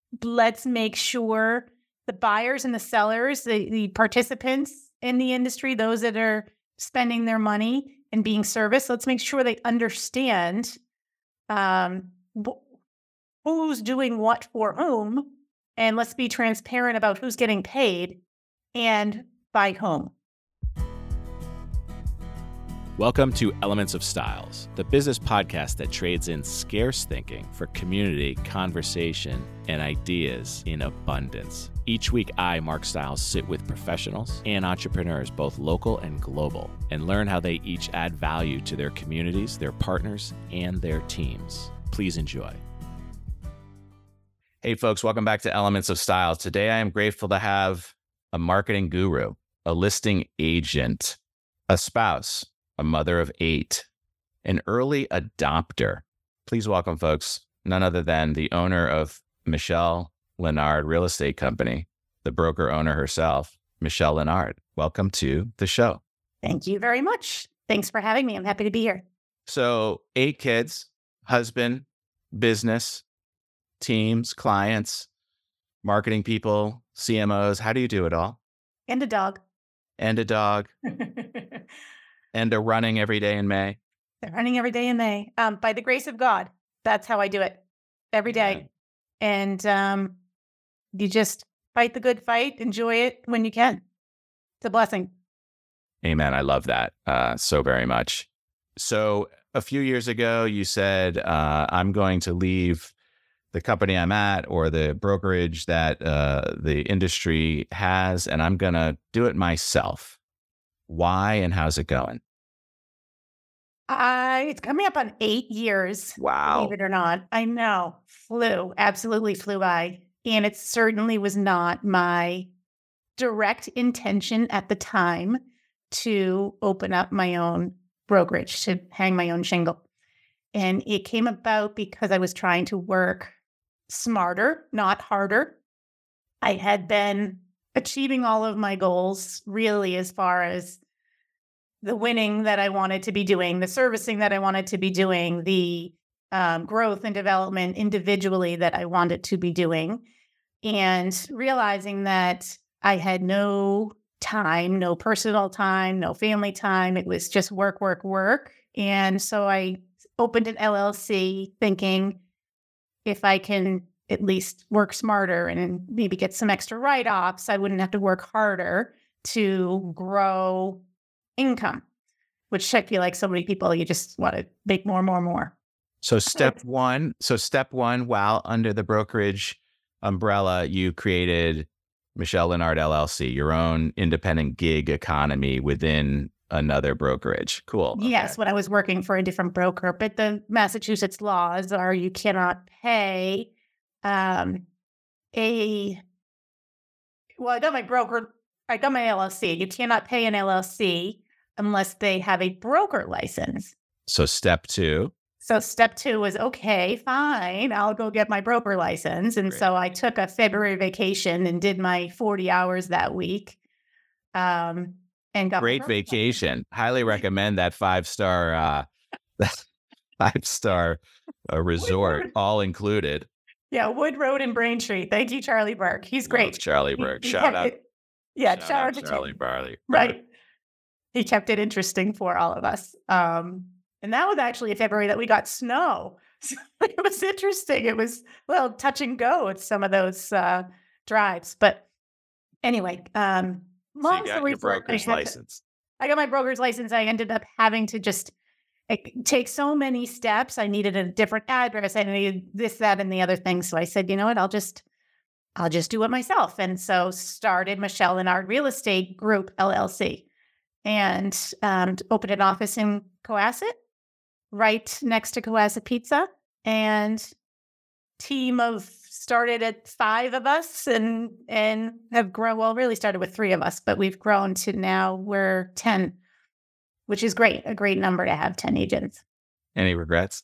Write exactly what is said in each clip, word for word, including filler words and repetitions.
let's make sure the buyers and the sellers, the, the participants in the industry, those that are spending their money and being serviced, let's make sure they understand um, wh- who's doing what for whom, and let's be transparent about who's getting paid and by whom. Welcome to Elements of Styles, the business podcast that trades in scarce thinking for community, conversation, and ideas in abundance. Each week, I, Mark Stiles, sit with professionals and entrepreneurs, both local and global, and learn how they each add value to their communities, their partners, and their teams. Please enjoy. Hey, folks, welcome back to Elements of Styles. Today, I am grateful to have a marketing guru, a listing agent, a spouse, a mother of eight, an early adopter. Please welcome, folks, none other than the owner of Michelle Lennard Real Estate Company, the broker owner herself, Michelle Lennard. Welcome to the show. Thank you very much. Thanks for having me. I'm happy to be here. So eight kids, husband, business, teams, clients, marketing people, C M Os. How do you do it all? And a dog. And a dog. And a running every day in May. They're running every day in May. Um, by the grace of God, that's how I do it every day. Yeah. And um, you just fight the good fight, enjoy it when you can. It's a blessing. Amen. I love that uh, so very much. So a few years ago, you said, uh, I'm going to leave the company I'm at or the brokerage that uh, the industry has, and I'm going to do it myself. Why and how's it going? Uh, it's coming up on eight years. Wow. Believe it or not. I know. Flew. Absolutely flew by. And it certainly was not my direct intention at the time to open up my own brokerage, to hang my own shingle. And it came about because I was trying to work smarter, not harder. I had been achieving all of my goals, really, as far as the winning that I wanted to be doing, the servicing that I wanted to be doing, the um, growth and development individually that I wanted to be doing, and realizing that I had no time, no personal time, no family time. It was just work, work, work. And so I opened an L L C thinking if I can at least work smarter and maybe get some extra write-offs, I wouldn't have to work harder to grow income, which I feel like so many people, you just want to make more, more, more. So step one, so step one, while under the brokerage umbrella, you created Michelle Lennard L L C, your own independent gig economy within another brokerage. Cool. Okay. Yes, when I was working for a different broker, but the Massachusetts laws are you cannot pay um, a, well, I got my broker, I got my L L C. You cannot pay an L L C unless they have a broker license. So step two. So step two was, okay, fine, I'll go get my broker license. And Great. So I took a February vacation and did my forty hours that week. Um, and got Great vacation. Highly recommend that five-star, uh, five-star uh, resort, Woodward. All included. Yeah, Wood Road in Braintree. Thank you, Charlie Burke. He's great. Love Charlie Burke. He, Shout he out. It, yeah, Shout, shout out out to Charlie Barley. Right. He kept it interesting for all of us. Um, and that was actually in February that we got snow. So it was interesting. It was, well, touch and go at some of those uh, drives. But anyway, um, long so you got story your short, broker's I, license. To, I got my broker's license. I ended up having to just like, take so many steps. I needed a different address. I needed this, that, and the other thing. So I said, you know what, I'll just, I'll just do it myself. And so started Michelle Lennard Real Estate Group, L L C. And um, opened an office in Cohasset, right next to Cohasset Pizza. And team of started at five of us and and have grown, well, really started with three of us, but we've grown to now we're ten, which is great, a great number to have ten agents. Any regrets?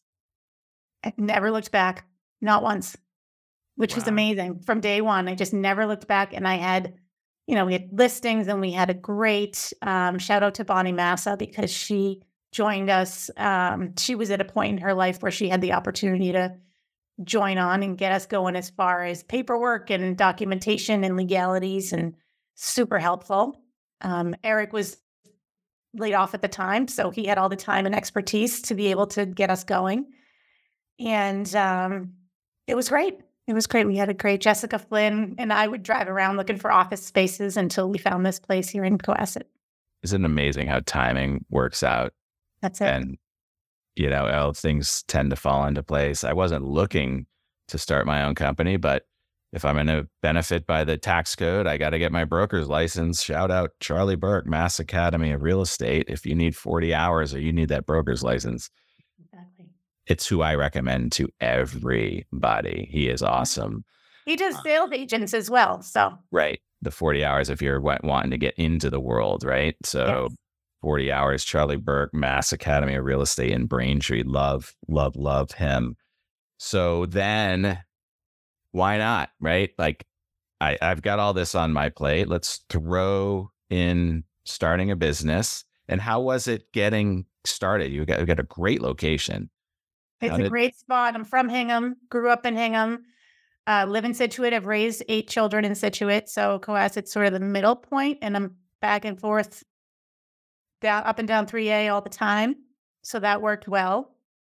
I never looked back, not once, which wow. was amazing. From day one, I just never looked back. And I had, you know, we had listings and we had a great um, shout out to Bonnie Massa because she joined us. Um, she was at a point in her life where she had the opportunity to join on and get us going as far as paperwork and documentation and legalities, and super helpful. Um, Eric was laid off at the time, so he had all the time and expertise to be able to get us going. And um, it was great. It was great. We had a great Jessica Flynn, and I would drive around looking for office spaces until we found this place here in Cohasset. Isn't it amazing how timing works out? That's it. And, you know, all things tend to fall into place. I wasn't looking to start my own company, but if I'm going to benefit by the tax code, I got to get my broker's license. Shout out Charlie Burke, Mass Academy of Real Estate. If you need forty hours or you need that broker's license, Exactly. it's who I recommend to everybody. He is awesome. He does sales agents as well. So Right. The forty hours if you're wa- wanting to get into the world, right? So yes. forty hours, Charlie Burke, Mass Academy of Real Estate in Braintree. Love, love, love him. So then why not, right? Like I, I've got all this on my plate. Let's throw in starting a business. And how was it getting started? You got, you got a great location. It's How a did- great spot. I'm from Hingham, grew up in Hingham, uh, live in Scituate. I've raised eight children in Scituate. So Cohasset's sort of the middle point, and I'm back and forth down, up and down three A all the time. So that worked well.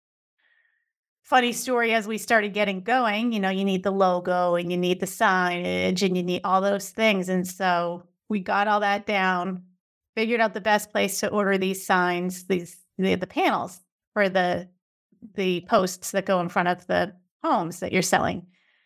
Funny story, as we started getting going, you know, you need the logo and you need the signage and you need all those things. And so we got all that down, figured out the best place to order these signs, these the, the panels for the the posts that go in front of the homes that you're selling.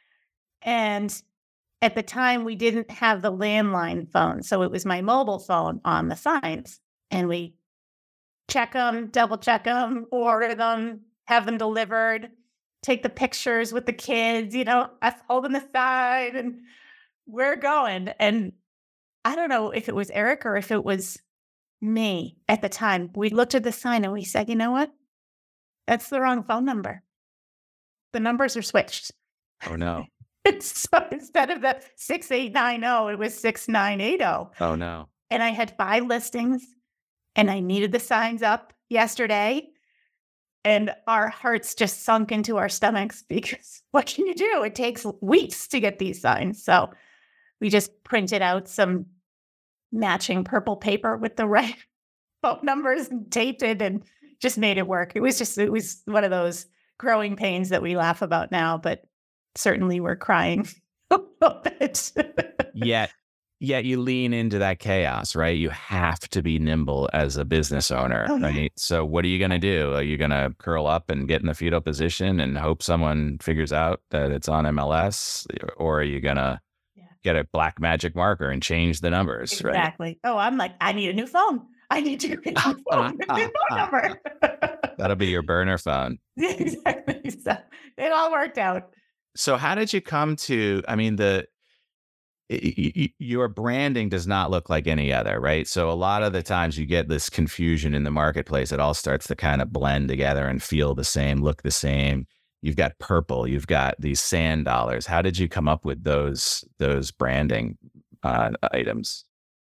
And at the time, we didn't have the landline phone. So it was my mobile phone on the signs. And we check them, double check them, order them, have them delivered, take the pictures with the kids, you know, us holding the sign, and we're going. And I don't know if it was Eric or if it was me at the time. We looked at the sign and we said, you know what? That's the wrong phone number. The numbers are switched. Oh, no. So instead of the six eight nine zero, it was six nine eight zero. Oh, no. And I had five listings and I needed the signs up yesterday. And our hearts just sunk into our stomachs because what can you do? It takes weeks to get these signs. So we just printed out some matching purple paper with the right phone numbers and taped it and just made it work. It was just, it was one of those growing pains that we laugh about now, but certainly we're crying a little bit. Yet, yet you lean into that chaos, right? You have to be nimble as a business owner, Oh, yeah. right? So what are you going to do? Are you going to curl up and get in the fetal position and hope someone figures out that it's on M L S? Or are you going to Yeah. get a black magic marker and change the numbers, right? Exactly. Oh, I'm like, I need a new phone. I need to get a new phone with a new phone number. That'll be your burner phone. Exactly. So it all worked out. So how did you come to, I mean, the, y- y- your branding does not look like any other, right? So a lot of the times you get this confusion in the marketplace. It all starts to kind of blend together and feel the same, look the same. You've got purple, you've got these sand dollars. How did you come up with those, those branding uh, items?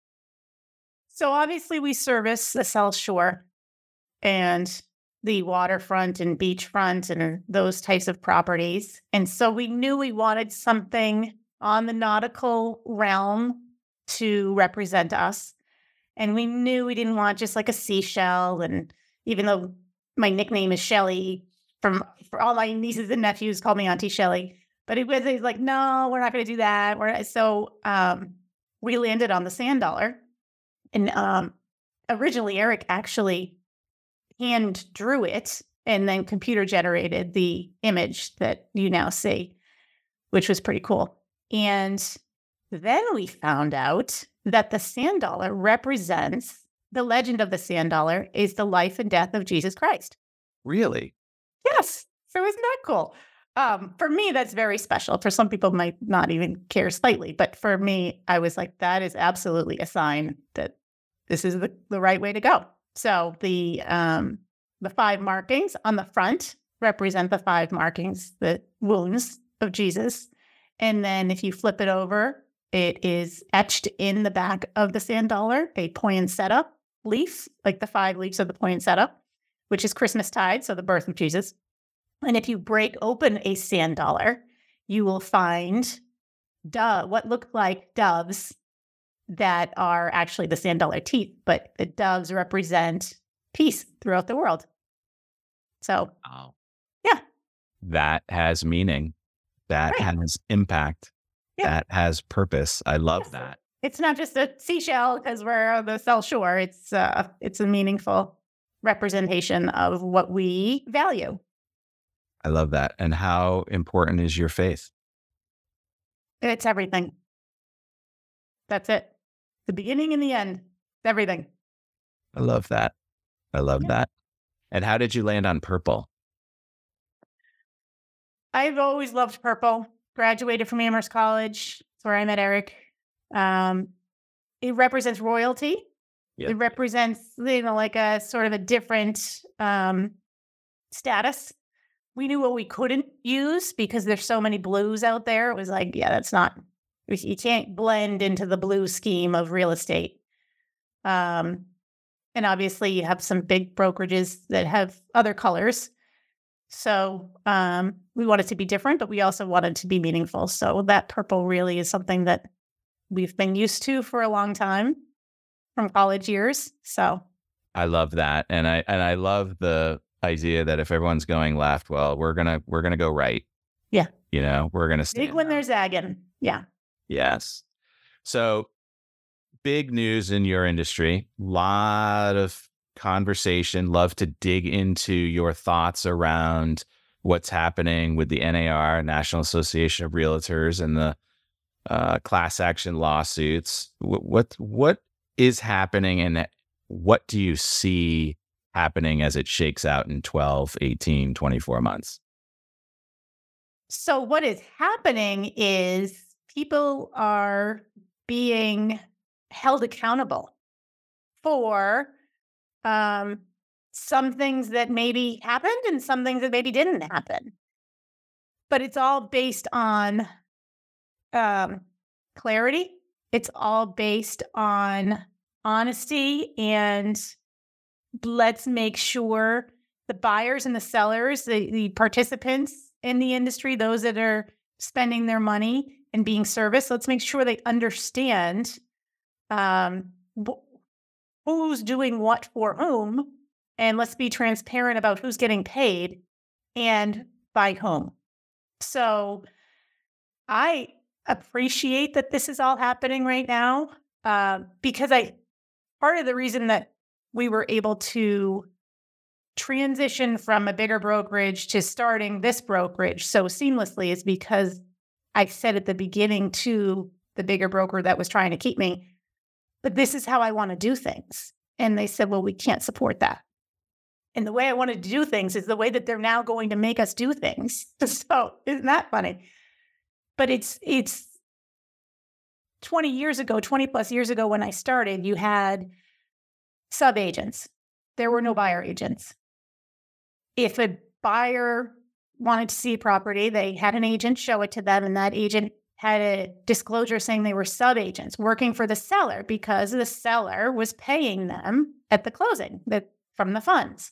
So obviously we service the South Shore and the waterfront and beachfront and those types of properties. And so we knew we wanted something on the nautical realm to represent us. And we knew we didn't want just like a seashell. And even though my nickname is Shelly, from for all my nieces and nephews call me Auntie Shelly, but it was he's like, no, we're not going to do that. We're not. So um, we landed on the sand dollar. And um, originally, Eric actually hand drew it and then computer generated the image that you now see, which was pretty cool. And then we found out that the sand dollar represents the legend of the sand dollar is the life and death of Jesus Christ. Really? Yes. So isn't that cool? Um, for me, that's very special. For some people might not even care slightly, but for me, I was like, that is absolutely a sign that this is the, the right way to go. So the um, the five markings on the front represent the five markings, the wounds of Jesus. And then if you flip it over, it is etched in the back of the sand dollar, a poinsettia leaf, like the five leaves of the poinsettia, which is Christmas tide, so the birth of Jesus. And if you break open a sand dollar, you will find dove, what look like doves that are actually the sand dollar teeth, but the doves represent peace throughout the world. So, oh, yeah. That has meaning. That Right. has impact. Yeah. That has purpose. I love Yes. that. It's not just a seashell because we're on the South Shore. It's uh, it's a meaningful representation of what we value. I love that. And how important is your faith? It's everything. That's it. The beginning and the end. Everything. I love that. I love Yeah. that. And how did you land on purple? I've always loved purple. Graduated from Amherst College. That's where I met Eric. Um, it represents royalty. Yeah. It represents, you know, like a sort of a different um, status. We knew what we couldn't use because there's so many blues out there. It was like, yeah, that's not, you can't blend into the blue scheme of real estate. Um, and obviously you have some big brokerages that have other colors. So um, we wanted to be different, but we also wanted to be meaningful. So that purple really is something that we've been used to for a long time from college years. So I love that. And I and I love the idea that if everyone's going left, well, we're gonna we're gonna go right. Yeah. You know, we're gonna stay. Big when they're zagging. Yeah. Yes. So big news in your industry. Lot of conversation. Love to dig into your thoughts around what's happening with the N A R, National Association of Realtors, and the uh, class action lawsuits. What, what what is happening, and what do you see happening as it shakes out in twelve, eighteen, twenty-four months? So what is happening is people are being held accountable for um, some things that maybe happened and some things that maybe didn't happen. But it's all based on um, clarity. It's all based on honesty, and let's make sure the buyers and the sellers, the, the participants in the industry, those that are spending their money and being serviced, let's make sure they understand um, wh- who's doing what for whom, and let's be transparent about who's getting paid and by whom. So I appreciate that this is all happening right now uh, because I part of the reason that we were able to transition from a bigger brokerage to starting this brokerage so seamlessly is because I said at the beginning to the bigger broker that was trying to keep me, but this is how I want to do things. And they said, well, we can't support that. And the way I wanted to do things is the way that they're now going to make us do things. So isn't that funny? But it's it's twenty years ago, twenty plus years ago when I started, you had sub-agents. There were no buyer agents. If a buyer wanted to see a property, they had an agent show it to them, and that agent had a disclosure saying they were sub-agents working for the seller because the seller was paying them at the closing that, from the funds.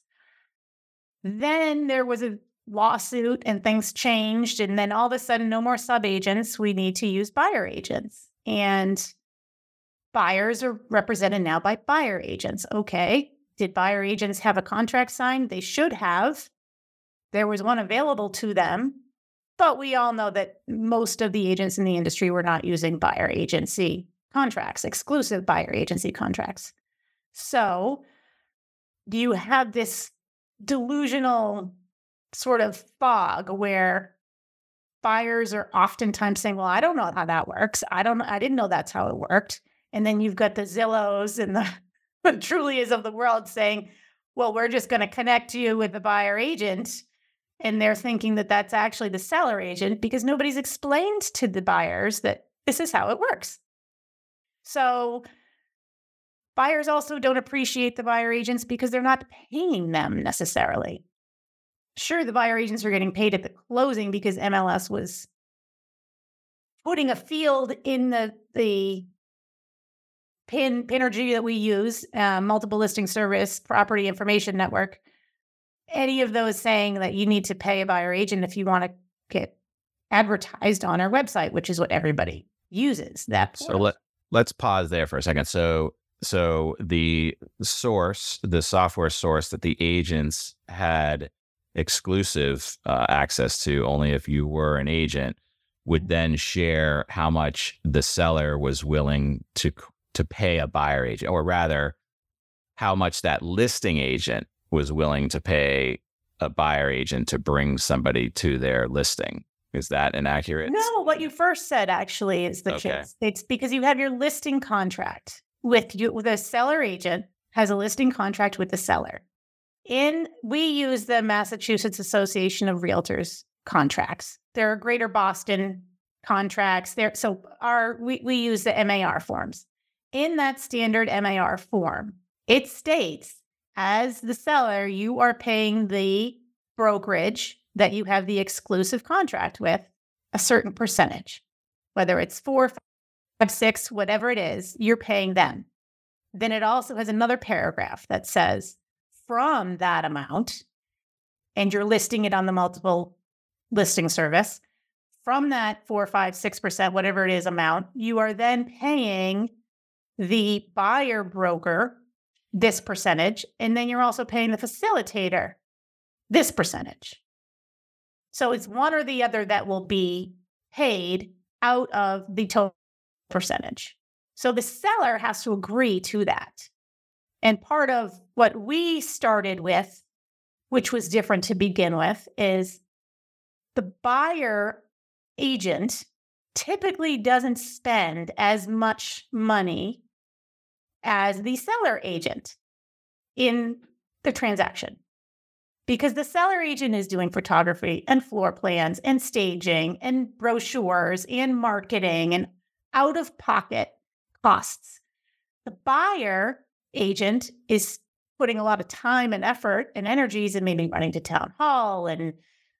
Then there was a lawsuit and things changed, and then all of a sudden, no more sub-agents. We need to use buyer agents. And buyers are represented now by buyer agents. Okay. Did buyer agents have a contract signed? They should have. There was one available to them, but we all know that most of the agents in the industry were not using buyer agency contracts, exclusive buyer agency contracts. So you have this delusional sort of fog where buyers are oftentimes saying, well, I don't know how that works. I don't, I didn't know that's how it worked. And then you've got the Zillows and the, the Trulias of the world saying, well, we're just going to connect you with the buyer agent. And they're thinking that that's actually the seller agent because nobody's explained to the buyers that this is how it works. So buyers also don't appreciate the buyer agents because they're not paying them necessarily. Sure, the buyer agents are getting paid at the closing because M L S was putting a field in the, the pin Pinergy that we use, uh, multiple listing service property information network. any of those saying that you need to pay a buyer agent if you want to get advertised on our website, which is what everybody uses. That so let, let's pause there for a second. So so the source, the software source that the agents had exclusive uh, access to only if you were an agent, would then share how much the seller was willing to to pay a buyer agent, or rather, how much that listing agent was willing to pay a buyer agent to bring somebody to their listing. Is that inaccurate? No, what you first said actually is the Okay. truth. It's because you have your listing contract with you. The seller agent has a listing contract with the seller. In we use the Massachusetts Association of Realtors contracts. There are Greater Boston contracts there. So our we, we use the M A R forms. In that standard M A R form, it states, as the seller, you are paying the brokerage that you have the exclusive contract with a certain percentage, whether it's four, five, six, whatever it is, you're paying them. Then it also has another paragraph that says, from that amount, and you're listing it on the multiple listing service, from that four, five, six percent, whatever it is amount, you are then paying the buyer broker this percentage, and then you're also paying the facilitator this percentage. So it's one or the other that will be paid out of the total percentage. So the seller has to agree to that. And part of what we started with, which was different to begin with, is the buyer agent typically doesn't spend as much money as the seller agent in the transaction. Because the seller agent is doing photography and floor plans and staging and brochures and marketing and out-of-pocket costs. The buyer agent is putting a lot of time and effort and energies and maybe running to town hall and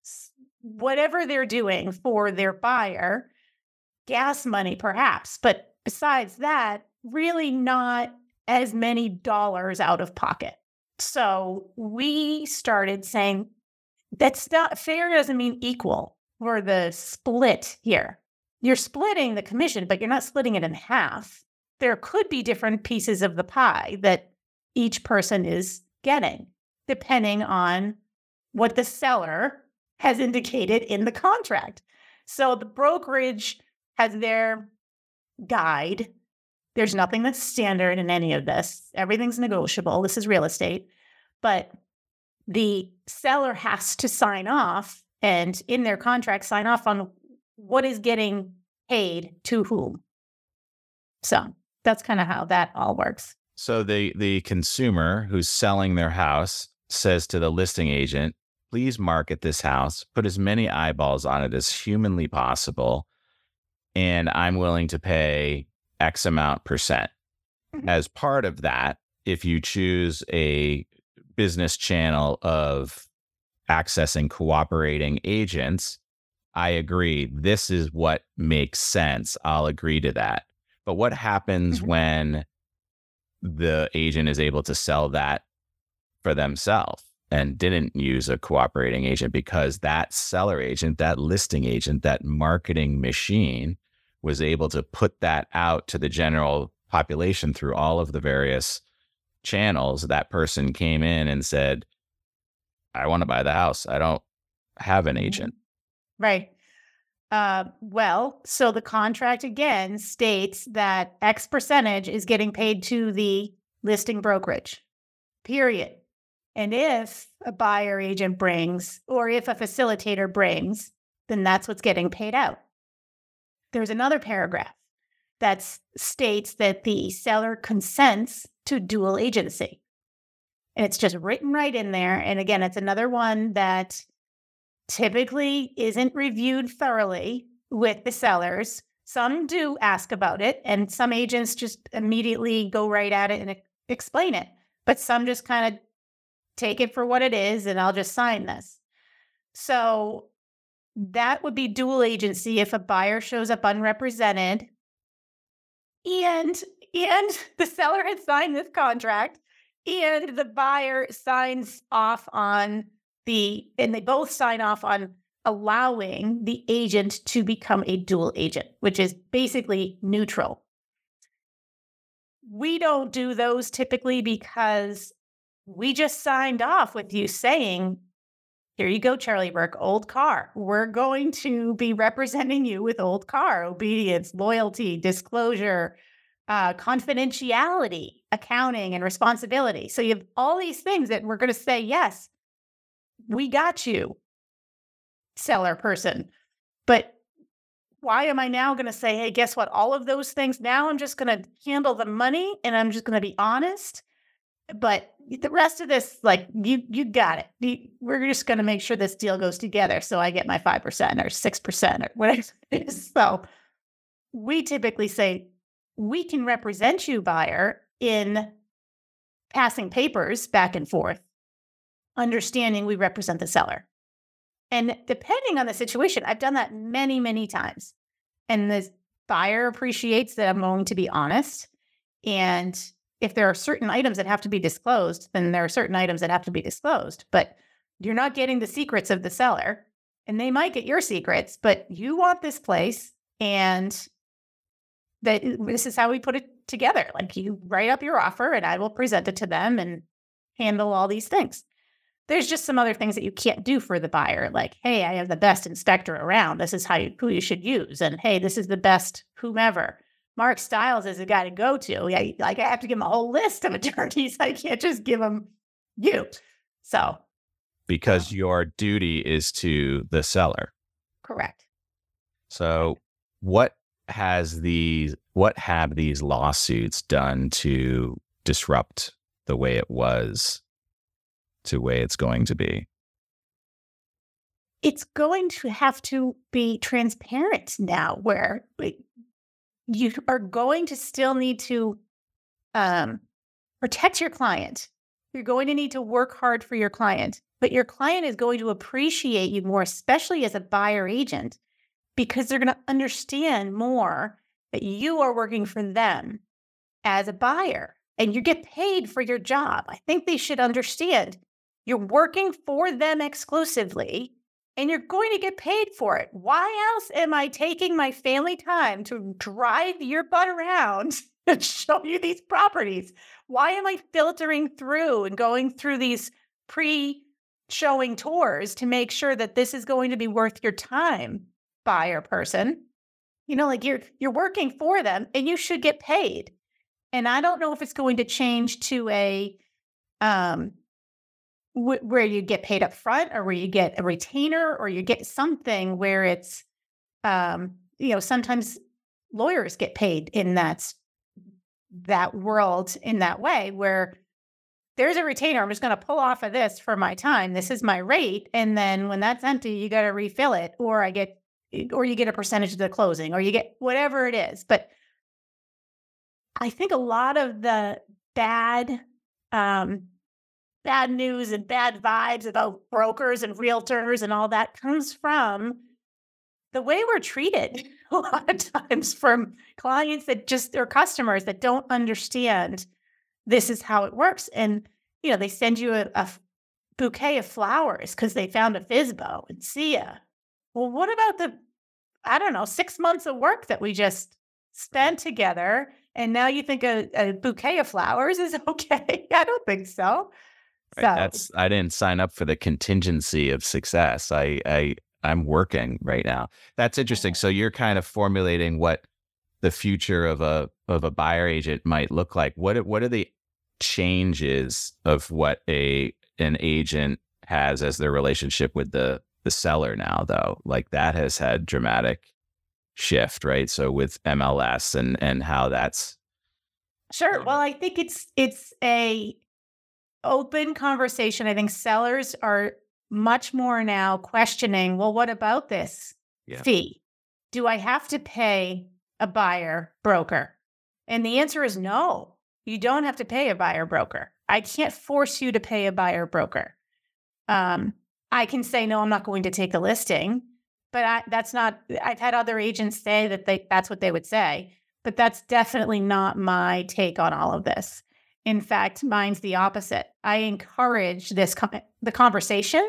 whatever they're doing for their buyer, gas money perhaps. But besides that, really not as many dollars out of pocket. So we started saying that's not fair, doesn't mean equal for the split here. You're splitting the commission, but you're not splitting it in half. There could be different pieces of the pie that each person is getting, depending on what the seller has indicated in the contract. So the brokerage has their guide. There's nothing that's standard in any of this. Everything's negotiable. This is real estate. But the seller has to sign off and in their contract sign off on what is getting paid to whom. So that's kind of how that all works. So the the consumer who's selling their house says to the listing agent, please market this house, put as many eyeballs on it as humanly possible, and I'm willing to pay X amount percent. Mm-hmm. As part of that, if you choose a business channel of accessing cooperating agents, I agree. This is what makes sense. I'll agree to that. But what happens mm-hmm. when the agent is able to sell that for themselves and didn't use a cooperating agent because that seller agent, that listing agent, that marketing machine was able to put that out to the general population through all of the various channels? That person came in and said, I want to buy the house. I don't have an agent. Right. Uh, well, so the contract again states that X percentage is getting paid to the listing brokerage, period. And if a buyer agent brings, or if a facilitator brings, then that's what's getting paid out. There's another paragraph that states that the seller consents to dual agency. And it's just written right in there. And again, it's another one that typically isn't reviewed thoroughly with the sellers. Some do ask about it, and some agents just immediately go right at it and explain it. But some just kind of take it for what it is, and I'll just sign this. So that would be dual agency if a buyer shows up unrepresented and and the seller had signed this contract and the buyer signs off on the, and they both sign off on allowing the agent to become a dual agent, which is basically neutral. We don't do those typically because we just signed off with you saying, here you go, Charlie Burke, old car. We're going to be representing you with old car, obedience, loyalty, disclosure, uh, confidentiality, accounting, and responsibility. So you have all these things that we're going to say, yes, we got you, seller person. But why am I now going to say, hey, guess what? All of those things, now I'm just going to handle the money and I'm just going to be honest. But the rest of this, like, you you got it. You, we're just going to make sure this deal goes together so I get my five percent or six percent or whatever it is. So we typically say, we can represent you, buyer, in passing papers back and forth, understanding we represent the seller. And depending on the situation, I've done that many, many times. And the buyer appreciates that I'm going to be honest. And if there are certain items that have to be disclosed, then there are certain items that have to be disclosed. But you're not getting the secrets of the seller. And they might get your secrets, but you want this place. And that this is how we put it together. Like, you write up your offer and I will present it to them and handle all these things. There's just some other things that you can't do for the buyer. Like, hey, I have the best inspector around. This is how you, who you should use. And hey, this is the best whomever. Mark Stiles is a guy to go to. Yeah, like, I have to give him a whole list of attorneys. I can't just give him you. So. Because your duty is to the seller. Correct. So what has these, what have these lawsuits done to disrupt the way it was to the way it's going to be? It's going to have to be transparent now, where you are going to still need to um, protect your client. You're going to need to work hard for your client, but your client is going to appreciate you more, especially as a buyer agent, because they're going to understand more that you are working for them as a buyer and you get paid for your job. I think they should understand you're working for them exclusively and you're going to get paid for it. Why else am I taking my family time to drive your butt around and show you these properties? Why am I filtering through and going through these pre-showing tours to make sure that this is going to be worth your time, buyer person? You know, like, you're you're working for them and you should get paid. And I don't know if it's going to change to a um w- where you get paid up front, or where you get a retainer, or you get something where it's um you know, sometimes lawyers get paid in that that world in that way, where there's a retainer. I'm just going to pull off of this for my time. This is my rate. And then when that's empty, you got to refill it, or I get, or you get a percentage of the closing, or you get whatever it is. But I think a lot of the bad, um, bad news and bad vibes about brokers and realtors and all that comes from the way we're treated a lot of times from clients that just, or customers that don't understand this is how it works. And, you know, they send you a, a bouquet of flowers because they found a F S B O and see ya. Well, what about the, I don't know, six months of work that we just spent together? And now you think a, a bouquet of flowers is okay? I don't think so. Right. So That's, I didn't sign up for the contingency of success. I, I, I'm working right now. That's interesting. So you're kind of formulating what the future of a of a buyer agent might look like. What what are the changes of what a an agent has as their relationship with the the seller now, though? Like, that has had dramatic shift, right? So with M L S and and how that's sure. Well, I think it's it's a open conversation. I think sellers are much more now questioning, well, what about this yeah. fee? Do I have to pay a buyer broker? And the answer is no. You don't have to pay a buyer broker. I can't force you to pay a buyer broker. Um, I can say, no, I'm not going to take the listing, but I, that's not, I've had other agents say that they, that's what they would say, but that's definitely not my take on all of this. In fact, mine's the opposite. I encourage this, the conversation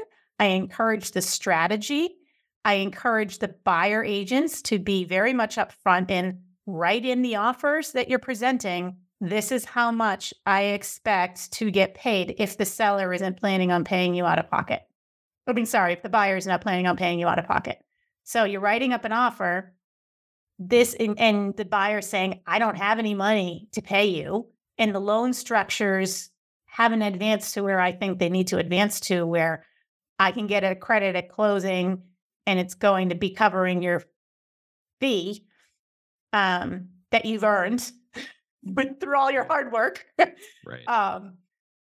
I encourage the strategy. I encourage the buyer agents to be very much upfront and write in the offers that you're presenting. This is how much I expect to get paid if the seller isn't planning on paying you out of pocket. I mean, sorry, if the buyer is not planning on paying you out of pocket. So you're writing up an offer, this and, and the buyer saying, I don't have any money to pay you. And the loan structures haven't advanced to where I think they need to advance to, where I can get a credit at closing and it's going to be covering your fee um, that you've earned with, through all your hard work. Right. Um,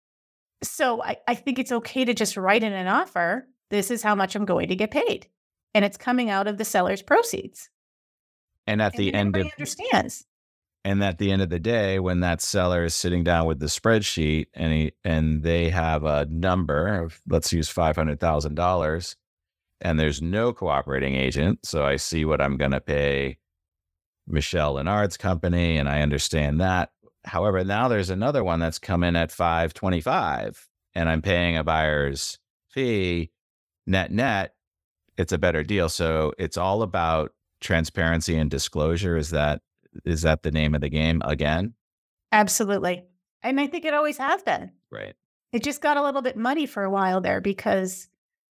so I, I think it's okay to just write in an offer. This is how much I'm going to get paid. And it's coming out of the seller's proceeds. And at And the then end of everybody understands. and at the end of the day, when that seller is sitting down with the spreadsheet and he, and they have a number of, let's use five hundred thousand dollars, and there's no cooperating agent, so I see what I'm going to pay Michelle Lennard's company, and I understand that. However, now there's another one that's come in at five twenty-five, and I'm paying a buyer's fee. Net net, it's a better deal. So it's all about transparency and disclosure. Is that is that the name of the game again? Absolutely. And I think it always has been. Right. It just got a little bit muddy for a while there because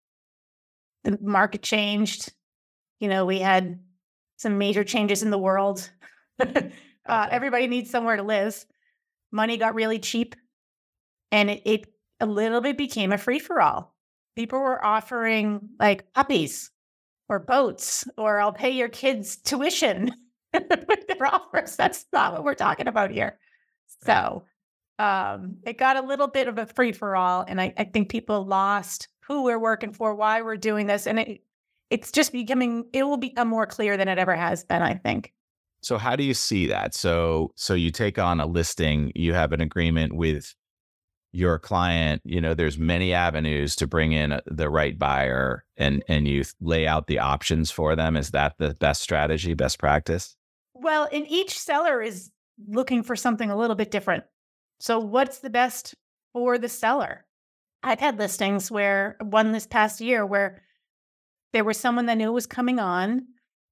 the market changed. You know, we had some major changes in the world. uh, everybody needs somewhere to live. Money got really cheap, and it, it a little bit became a free-for-all. People were offering like puppies or boats, or I'll pay your kids tuition with their offers. That's not what we're talking about here. So um, it got a little bit of a free-for-all, and I, I think people lost who we're working for, why we're doing this, and it it's just becoming, it will become more clear than it ever has been, I think. So how do you see that? So so you take on a listing, you have an agreement with your client, you know, there's many avenues to bring in the right buyer, and and you lay out the options for them. Is that the best strategy, best practice? Well, and each seller is looking for something a little bit different. So what's the best for the seller? I've had listings where, one this past year, where there was someone that knew was coming on,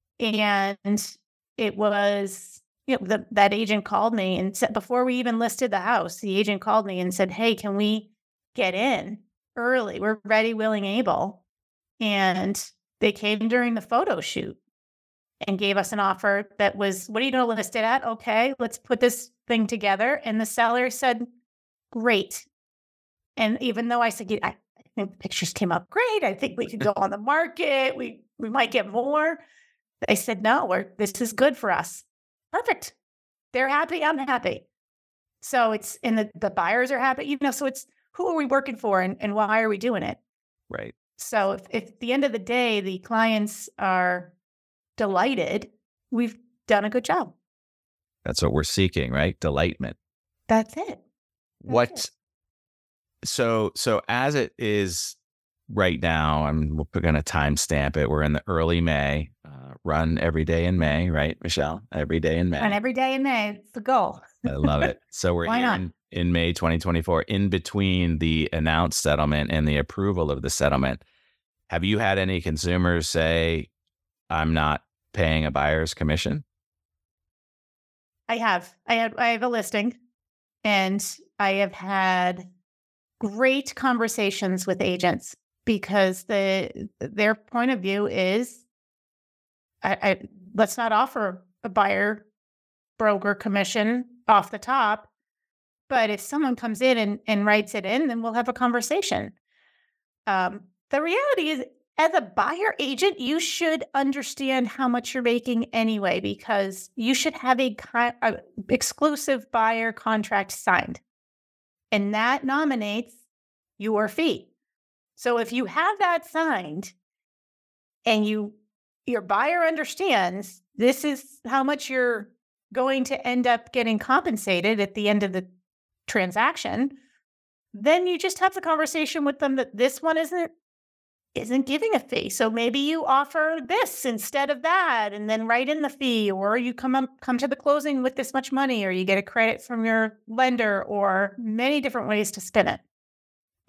and it was, you know, the, that agent called me and said, before we even listed the house, the agent called me and said, hey, can we get in early? We're ready, willing, able. And they came during the photo shoot and gave us an offer that was, what are you going to list it at? Okay, let's put this thing together. And the seller said, great. And even though I said, I think the pictures came up great, I think we could go on the market, we we might get more. They said, no, we're, this is good for us. Perfect. They're happy, I'm happy. So it's, and the, the buyers are happy, you know, so it's, who are we working for, and, and why are we doing it? Right. So if, if at the end of the day, the clients are delighted, we've done a good job. That's what we're seeking, right? Delightment. That's it. That's what, it. so, so as it is right now, I'm we're going to timestamp it. We're in the early May, uh, run every day in May, right, Michelle? Every day in May. And every day in May, it's the goal. I love it. So we're Why here not? in, in May twenty twenty-four, in between the announced settlement and the approval of the settlement. Have you had any consumers say, I'm not paying a buyer's commission? I have. I had. I have a listing, and I have had great conversations with agents because the their point of view is, I, I let's not offer a buyer broker commission off the top, but if someone comes in and, and writes it in, then we'll have a conversation. Um, the reality is, as a buyer agent, you should understand how much you're making anyway, because you should have a, con- a exclusive buyer contract signed, and that nominates your fee. So if you have that signed and you your buyer understands this is how much you're going to end up getting compensated at the end of the transaction, then you just have the conversation with them that this one isn't isn't giving a fee. So maybe you offer this instead of that, and then write in the fee, or you come up, come to the closing with this much money, or you get a credit from your lender, or many different ways to spin it.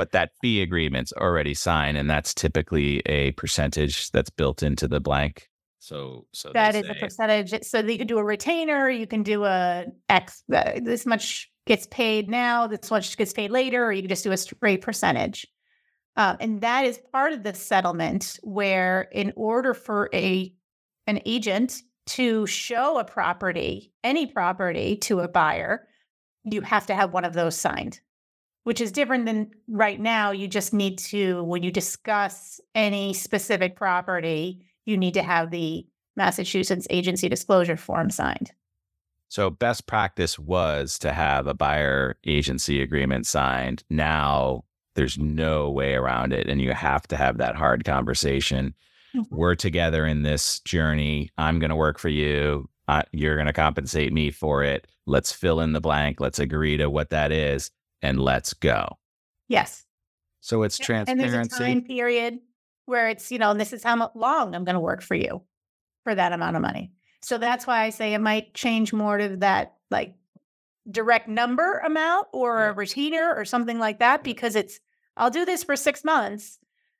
But that fee agreement's already signed, and that's typically a percentage that's built into the blank. So, so That they is a say, percentage. So you can do a retainer, you can do a X, uh, this much gets paid now, this much gets paid later, or you can just do a straight percentage. Um, and that is part of the settlement where in order for a an agent to show a property, any property to a buyer, you have to have one of those signed, which is different than right now. You just need to, when you discuss any specific property, you need to have the Massachusetts agency disclosure form signed. So best practice was to have a buyer agency agreement signed. Now there's no way around it, and you have to have that hard conversation. Mm-hmm. We're together in this journey. I'm going to work for you. Uh, you're going to compensate me for it. Let's fill in the blank. Let's agree to what that is, and let's go. Yes. So it's transparency. And there's a time period where it's, you know, this is how long I'm going to work for you for that amount of money. So that's why I say it might change more to that like direct number amount or yeah. a retainer or something like that, because it's, I'll do this for six months,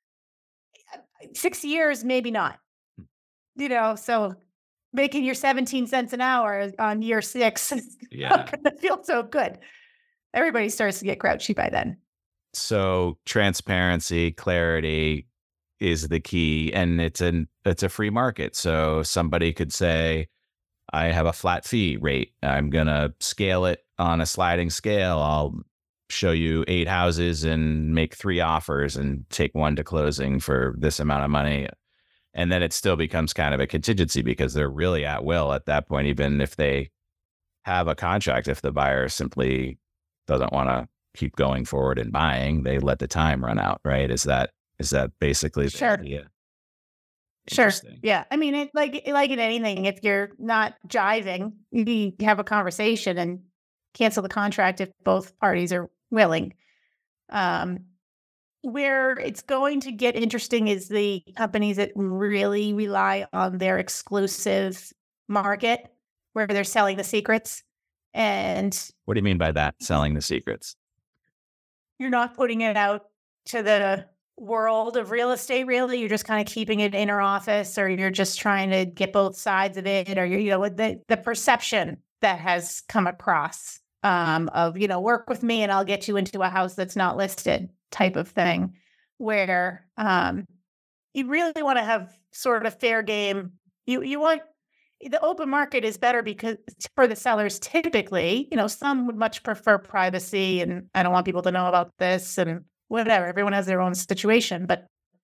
six years, maybe not, you know, so making your seventeen cents an hour on year six is yeah. not going to feel so good. Everybody starts to get grouchy by then. So transparency, clarity is the key, and it's an it's a free market. So somebody could say, I have a flat fee rate. I'm going to scale it on a sliding scale. I'll show you eight houses and make three offers and take one to closing for this amount of money. And then it still becomes kind of a contingency because they're really at will at that point, even if they have a contract. If the buyer simply doesn't want to keep going forward and buying, they let the time run out, right? Is that is that basically the sure. idea? Sure. Yeah. I mean, it, like like in anything, if you're not jiving, you have a conversation and cancel the contract if both parties are willing. Um, where it's going to get interesting is the companies that really rely on their exclusive market, where they're selling the secrets. And what do you mean by that? Selling the secrets? You're not putting it out to the world of real estate, really. You're just kind of keeping it in your office, or you're just trying to get both sides of it, or you're, you know, the the perception that has come across um, of, you know, work with me and I'll get you into a house that's not listed type of thing, where um, you really want to have sort of fair game. You you want the open market is better because for the sellers, typically, you know, some would much prefer privacy and I don't want people to know about this and whatever. Everyone has their own situation, but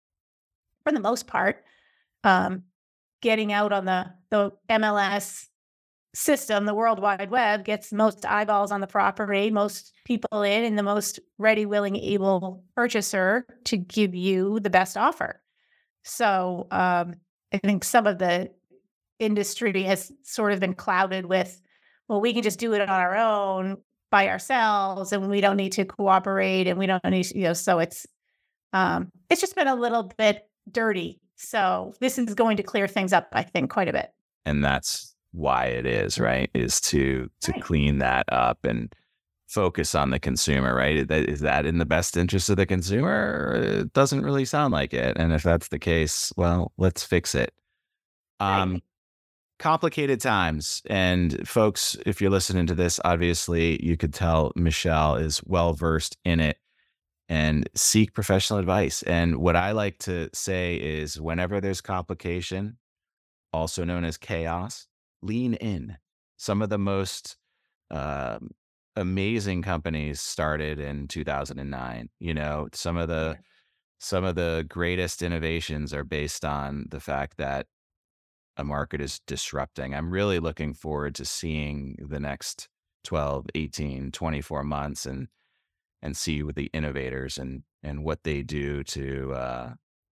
for the most part, um, getting out on the, the M L S system, the World Wide Web, gets most eyeballs on the property, most people in, and the most ready, willing, able purchaser to give you the best offer. So um, I think some of the industry has sort of been clouded with, well, we can just do it on our own by ourselves and we don't need to cooperate and we don't need to, you know, so it's, um, it's just been a little bit dirty. So this is going to clear things up, I think, quite a bit. And that's why it is, right? Is to, to right. clean that up and focus on the consumer, right? Is that in the best interest of the consumer? It doesn't really sound like it. And if that's the case, well, let's fix it. Um, right. Complicated times. And folks, if you're listening to this, obviously you could tell Michelle is well-versed in it, and seek professional advice. And what I like to say is whenever there's complication, also known as chaos, lean in. Some of the most um, amazing companies started in two thousand nine. You know, some of the some of the greatest innovations are based on the fact that a market is disrupting. I'm really looking forward to seeing the next twelve, eighteen, twenty-four months and and see with the innovators and and what they do to uh,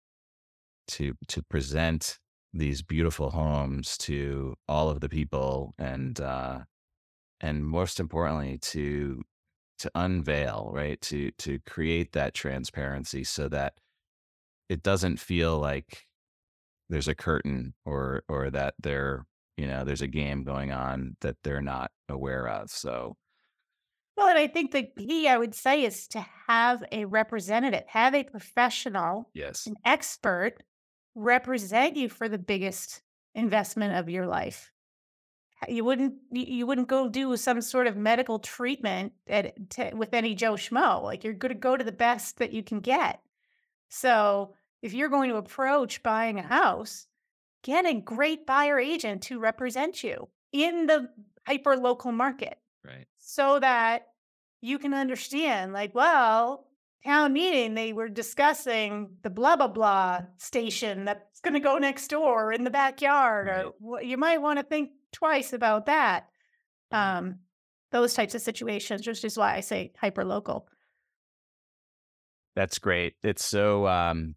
to to present these beautiful homes to all of the people, and uh, and most importantly to to unveil, right? To to create that transparency so that it doesn't feel like there's a curtain or or that there, you know, there's a game going on that they're not aware of. So Well, and I think the key I would say is to have a representative, have a professional, Yes. an expert represent you for the biggest investment of your life. You wouldn't you you wouldn't go do some sort of medical treatment at to with any Joe Schmo. Like, you're gonna go to the best that you can get. So, if you're going to approach buying a house, get a great buyer agent to represent you in the hyper local market Right. so that you can understand, like, well, town meeting, they were discussing the blah, blah, blah station that's going to go next door in the backyard, Right. or wh- you might want to think twice about that. Right. Um, those types of situations, which is why I say hyper local. That's great. It's so um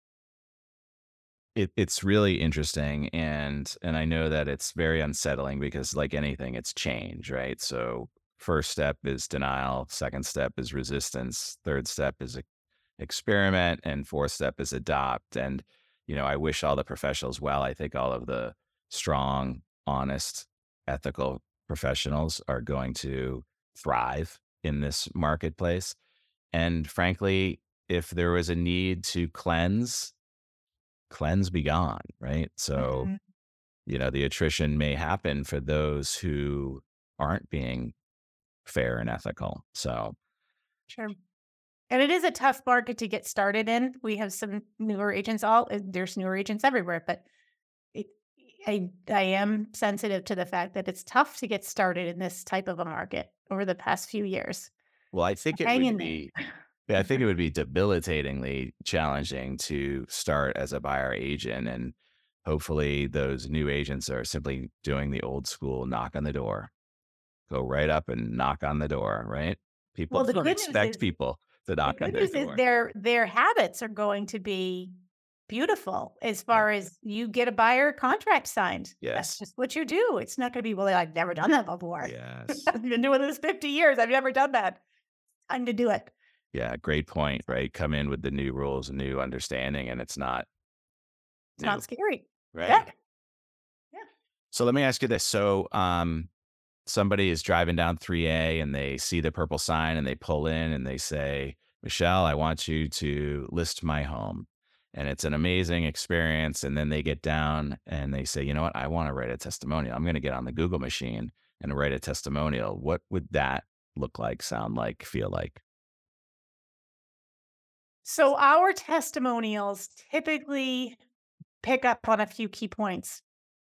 it, it's really interesting, and and I know that it's very unsettling because, like anything, it's change, right? So first step is denial, second step is resistance, third step is e- experiment, and fourth step is adopt. And you know, I wish all the professionals well. I think all of the strong, honest, ethical professionals are going to thrive in this marketplace. And frankly, if there was a need to cleanse, cleanse be gone, right? So, Mhm. you know, the attrition may happen for those who aren't being fair and ethical. So, Sure. And it is a tough market to get started in. We have some newer agents, all uh, there's newer agents everywhere, but it, I I am sensitive to the fact that it's tough to get started in this type of a market over the past few years. well, I think it Hang would in be, there. yeah, I think it would be debilitatingly challenging to start as a buyer agent. And hopefully those new agents are simply doing the old school knock on the door, go right up and knock on the door, right? People Well, the don't good news expect is people to the knock on good their news is door. their their habits are going to be beautiful as Yeah. far as you get a buyer contract signed. That's Yes. just what you do. It's not going to be, well, I've never done that before. Yes. I've been doing this fifty years. I've never done that. Time to do it. Yeah, great point, right? Come in with the new rules and new understanding, and it's not It's new, not scary. right? Yeah. Yeah. So let me ask you this. So um somebody is driving down three A and they see the purple sign and they pull in and they say, "Michelle, I want you to list my home." And it's an amazing experience. And then they get down and they say, "You know what? I want to write a testimonial. I'm going to get on the Google machine and write a testimonial." What would that look like, sound like, feel like? So our testimonials typically pick up on a few key points.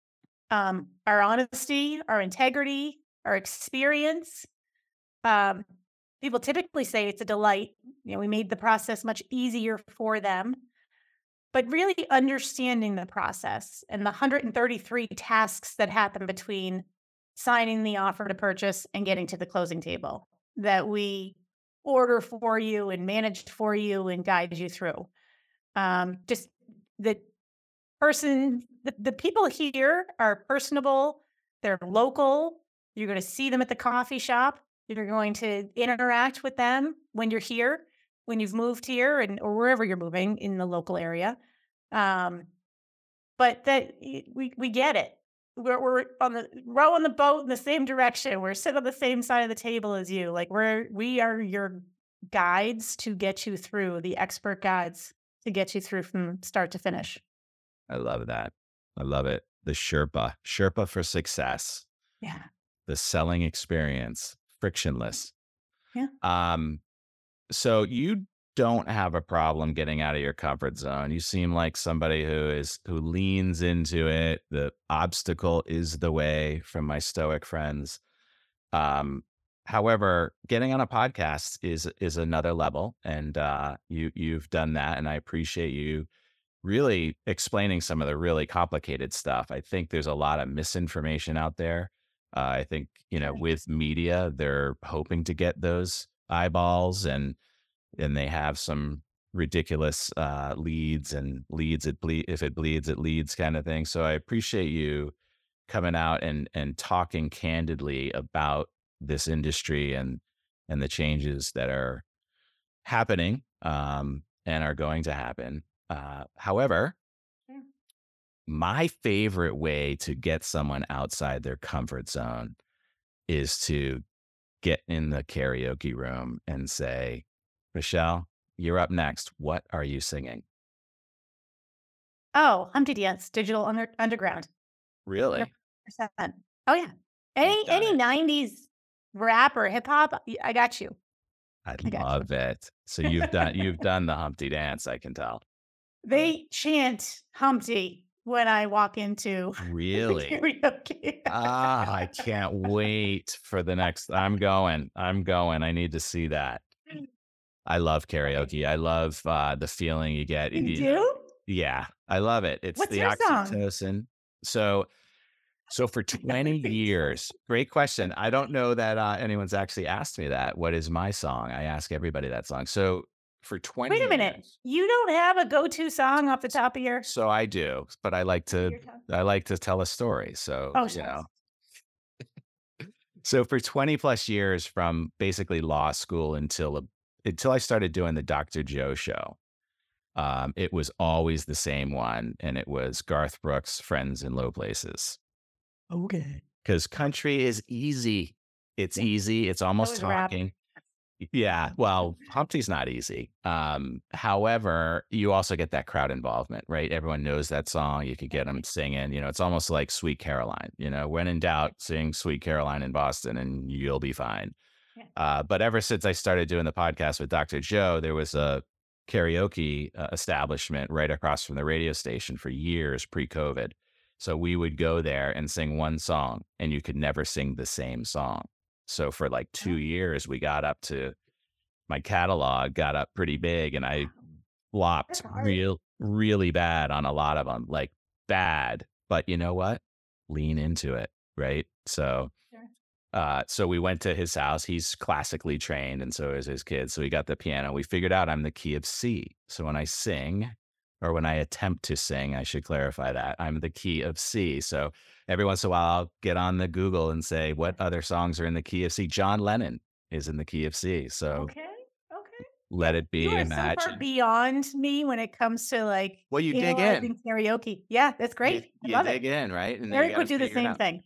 Um, our honesty, our integrity, our experience. Um, People typically say it's a delight. You know, we made the process much easier for them, but really understanding the process and the one hundred thirty-three tasks that happen between signing the offer to purchase and getting to the closing table that we order for you and manage for you and guide you through. Um, just the person, the, the people here are personable, they're local. You're going to see them at the coffee shop. You're going to interact with them when you're here, when you've moved here, and or wherever you're moving in the local area. Um, but that y- we we get it. We're we're on the row on the boat in the same direction. We're sitting on the same side of the table as you. Like, we're we are your guides to get you through, the expert guides to get you through from start to finish. I love that. I love it. The Sherpa, Sherpa for success, Yeah. the selling experience, frictionless. Yeah. Um, so you don't have a problem getting out of your comfort zone. You seem like somebody who is who leans into it. The obstacle is the way, from my stoic friends. Um, however, getting on a podcast is is another level, and uh, you you've done that, and I appreciate you really explaining some of the really complicated stuff. I think there's a lot of misinformation out there. Uh, I think, you know, Sure. with media, they're hoping to get those eyeballs, and and they have some ridiculous uh, leads and leads it ble- if it bleeds it leads kind of thing. So I appreciate you coming out and and talking candidly about this industry and and the changes that are happening, um, and are going to happen. Uh, however, Yeah. my favorite way to get someone outside their comfort zone is to get in the karaoke room and say, Michelle, you're up next. What are you singing? Oh, Humpty Dance, Digital Under- Underground. Really? one hundred percent. Oh, yeah. Any any it. nineties rap or hip hop, I got you. I I got love it. So you've done you've done the Humpty Dance, I can tell. They chant Humpty when I walk into Really? karaoke. Ah, I can't wait for the next. I'm going. I'm going. I need to see that. I love karaoke. I love uh, the feeling you get. You You do? know, yeah, I love it. It's What's the your song? oxytocin. So, so for twenty years, great question. I don't know that uh, anyone's actually asked me that. What is my song? I ask everybody that song. So for twenty Wait a minute. years, You don't have a go-to song off the top of your so I do, but I like to your tongue? I like to tell a story. So, Oh, you shucks. know, so for twenty plus years, from basically law school until until I started doing the Doctor Joe show, um, it was always the same one, and it was Garth Brooks' "Friends in Low Places." Okay. Because country is easy. It's Yeah. easy. It's almost is rap. talking. Yeah, well, Humpty's not easy. Um, however, you also get that crowd involvement, right? Everyone knows that song. You could get them singing. You know, it's almost like Sweet Caroline. You know, when in doubt, sing Sweet Caroline in Boston, and you'll be fine. Yeah. Uh, but ever since I started doing the podcast with Doctor Joe, there was a karaoke uh, establishment right across from the radio station for years pre-COVID. So we would go there and sing one song, and you could never sing the same song. So for like two years, we got up to, my catalog got up pretty big, and I flopped That's hard. real, really bad on a lot of them, like bad. But you know what? Lean into it, right? So, Sure. uh, so we went to his house. He's classically trained, and so is his kid. So we got the piano. We figured out I'm the key of C. So when I sing, or when I attempt to sing, I should clarify that, I'm the key of C. So every once in a while, I'll get on the Google and say, what other songs are in the key of C? John Lennon is in the key of C. So Okay. Okay. Let It Be, You are so far Imagine. beyond me when it comes to like Well, you dig in. analyzing karaoke. Yeah, that's You, great. I you love dig it. in, right? And then you Eric gotta would do the figure it same out. thing.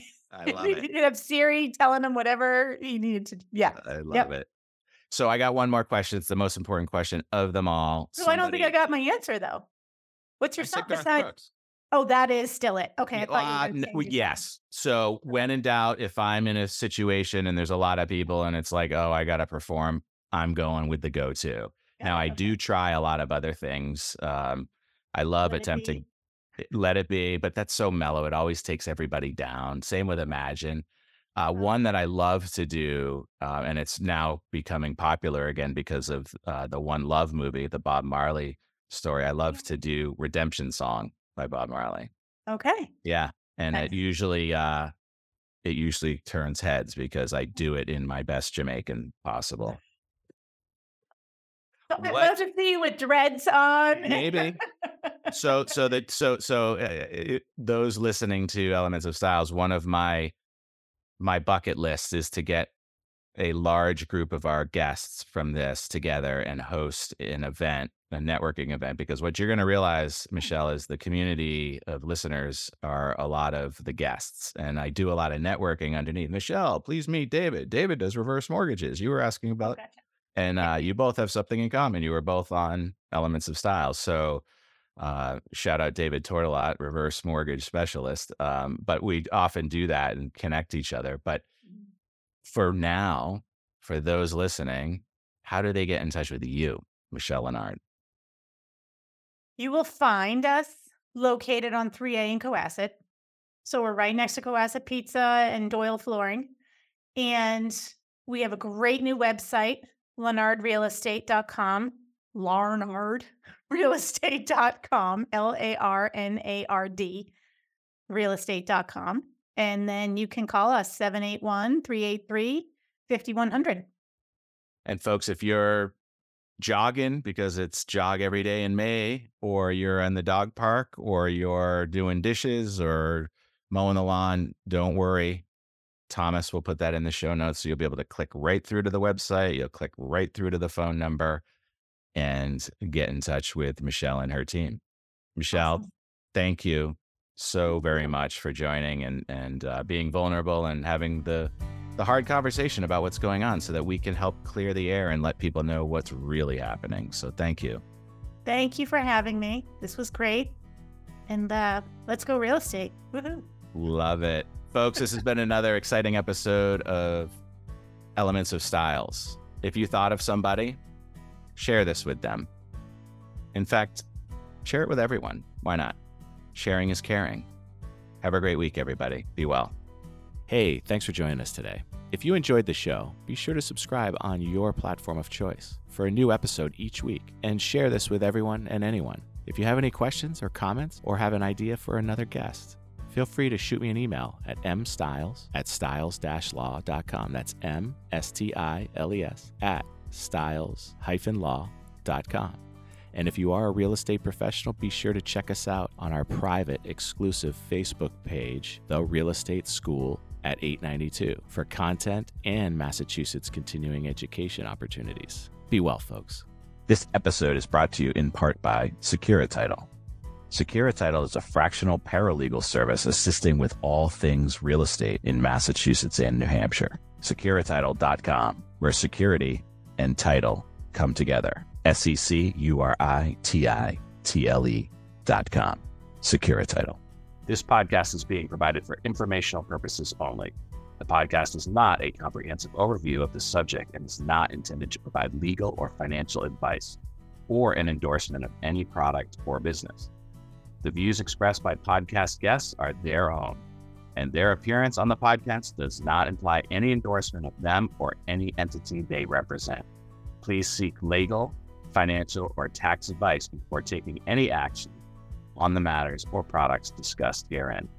I love He it. would have Siri telling him whatever he needed to. Yeah. I love Yep. it. So I got one more question. It's the most important question of them all. So I don't think I Somebody- got my answer though. What's your I said song Garth besides? Brooks. Oh, that is still it. Okay. I Yeah, thought you uh, were n- gonna well, change your song. yes. So when in doubt, if I'm in a situation and there's a lot of people and it's like, oh, I got to perform, I'm going with the go-to. Now, I Okay. do try a lot of other things. Um, I love Let It attempting Be. Let It Be, but that's so mellow. It always takes everybody down. Same with Imagine. Uh, one that I love to do, uh, and it's now becoming popular again because of uh, the One Love movie, the Bob Marley story. I love to do Redemption Song by Bob Marley. Okay. Yeah. And Nice. it usually uh it usually turns heads because I do it in my best Jamaican possible. So I'd What? love to see you with dreads on. Maybe. So so that so so uh, it, those listening to Elements of Styles, one of my my bucket lists is to get a large group of our guests from this together and host an event, a networking event, because what you're going to realize, Michelle, is the community of listeners are a lot of the guests. And I do a lot of networking underneath. Michelle, please meet David. David does reverse mortgages. You were asking Oh, about, gotcha. and uh, you both have something in common. You were both on Elements of Style. So uh, shout out David Tortolot, reverse mortgage specialist. Um, but we often do that and connect each other. But for now, for those listening, how do they get in touch with you, Michelle Leonard? You will find us located on three A in Cohasset. So we're right next to Cohasset Pizza and Doyle Flooring. And we have a great new website, Larnard Real Estate dot com. Larnard Real Estate dot com. L A R N A R D. Real Estate dot com. And then you can call us seven eight one, three eight three, five one zero zero. And folks, if you're jogging because it's jog every day in May, or you're in the dog park, or you're doing dishes or mowing the lawn, don't worry. Thomas will put that in the show notes. So you'll be able to click right through to the website. You'll click right through to the phone number and get in touch with Michelle and her team. Michelle, Awesome. thank you so very much for joining and, and uh, being vulnerable and having the the hard conversation about what's going on so that we can help clear the air and let people know what's really happening. So thank you. Thank you for having me. This was great. And uh, let's go real estate. Woohoo. Love it. Folks, this has been another exciting episode of Elements of Styles. If you thought of somebody, share this with them. In fact, share it with everyone. Why not? Sharing is caring. Have a great week, everybody. Be well. Hey, thanks for joining us today. If you enjoyed the show, be sure to subscribe on your platform of choice for a new episode each week and share this with everyone and anyone. If you have any questions or comments or have an idea for another guest, feel free to shoot me an email at mstiles at styles dash law dot com. That's M S T I L E S at styles dash law dot com. And if you are a real estate professional, be sure to check us out on our private, exclusive Facebook page, The Real Estate School at eight ninety-two, for content and Massachusetts continuing education opportunities. Be well, folks. This episode is brought to you in part by Securititle. Securititle is a fractional paralegal service assisting with all things real estate in Massachusetts and New Hampshire. Securititle dot com, where security and title come together. S E C U R I T I T L E dot com. Securititle. This podcast is being provided for informational purposes only. The podcast is not a comprehensive overview of the subject and is not intended to provide legal or financial advice or an endorsement of any product or business. The views expressed by podcast guests are their own, and their appearance on the podcast does not imply any endorsement of them or any entity they represent. Please seek legal, financial, or tax advice before taking any action on the matters or products discussed herein.